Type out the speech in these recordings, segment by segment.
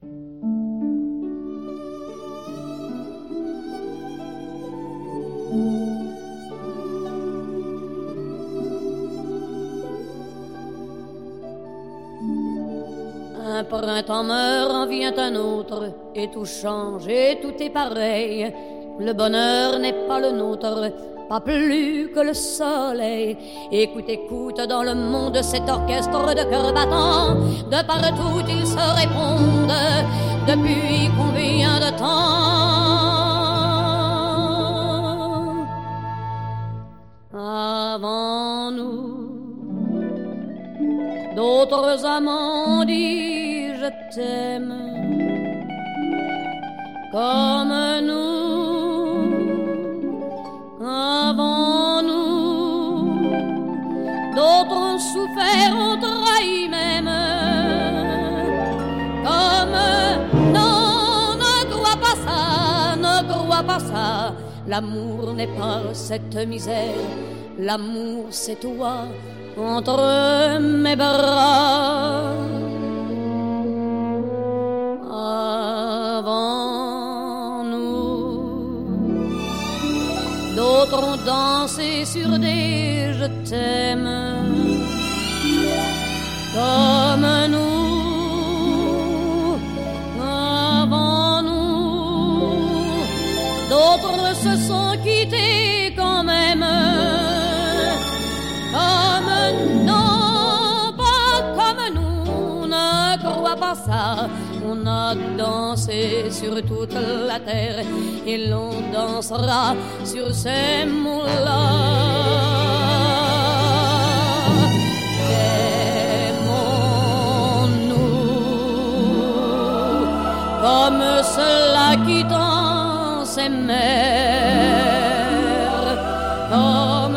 Un printemps meurt, en vient un autre, et tout change, et tout est pareil. Le bonheur n'est pas le nôtre, pas plus que le soleil. Écoute, écoute, dans le monde, cet orchestre de cœurs battants, de partout ils se répondent, depuis combien de temps? Avant nous, d'autres amants disent je t'aime, comme nous, avant nous, d'autres ont souffert, ont trahi même, comme non, ne crois pas ça, ne crois pas ça. L'amour n'est pas cette misère, l'amour c'est toi entre mes bras. Avant nous, d'autres ont dansé sur des je t'aime, comme nous. Avant nous, d'autres se sont quittés quand même, comme non, pas comme nous, ne crois pas ça. On a dansé sur toute la terre et l'on dansera sur ces mots-là. Aimons-nous comme ceux-là qui dansent et meurent, comme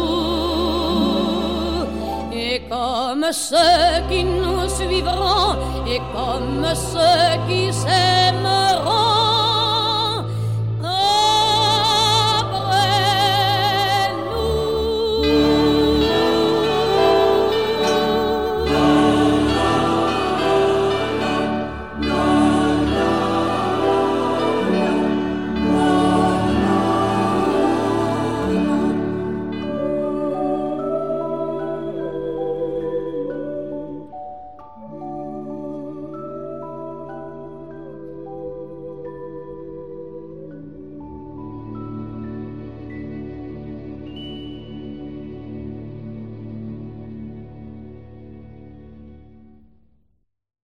comme ceux qui nous suivront et comme ceux qui s'aimeront.